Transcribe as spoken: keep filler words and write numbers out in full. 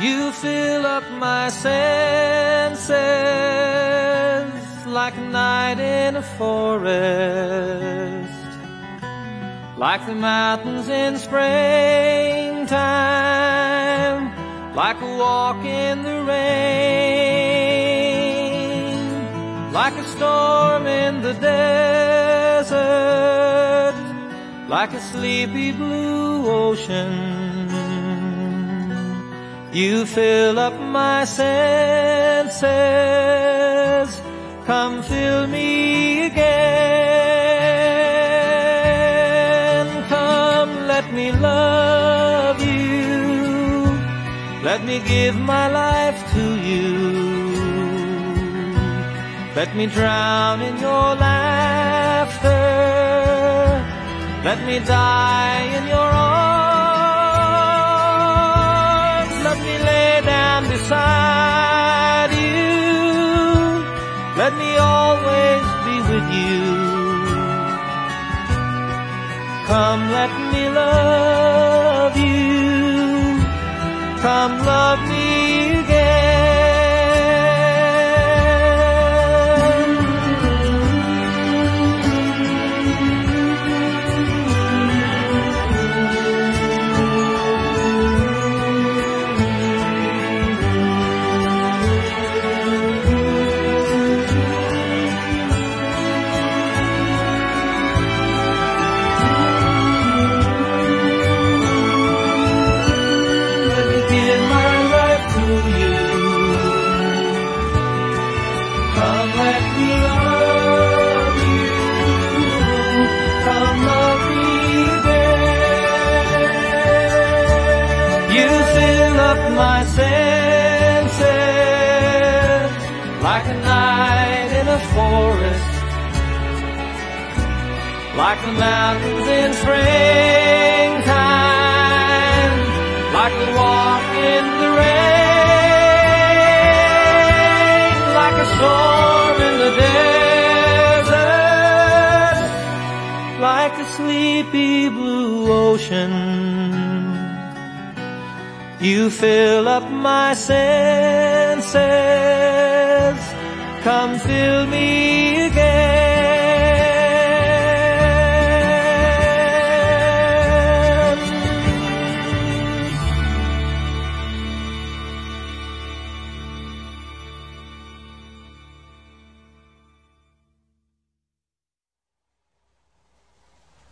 You fill up my senses like a night in a forest, like the mountains in springtime, like a walk in the rain, like a storm in the desert, like a sleepy blue ocean. You fill up my senses, come fill me again. Come, let me love you, let me give my life to you. Let me drown in your laughter, let me die in your arms. Let me lay down beside you, let me always be with you. Come, let me love you, come love me again. My senses like a night in a forest, like the mountains in springtime, like a walk in the rain, like a storm in the desert, like a sleepy blue ocean. You fill up my senses, come fill me again.